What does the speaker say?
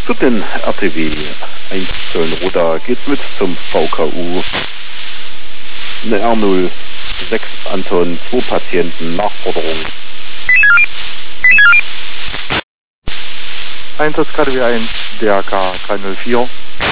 Für den RTW 1 Zöllenroda geht's mit zum VKU. Eine R0, 6 Anton, 2 Patienten, Nachforderung. Einsatz KDW 1, DRK 304.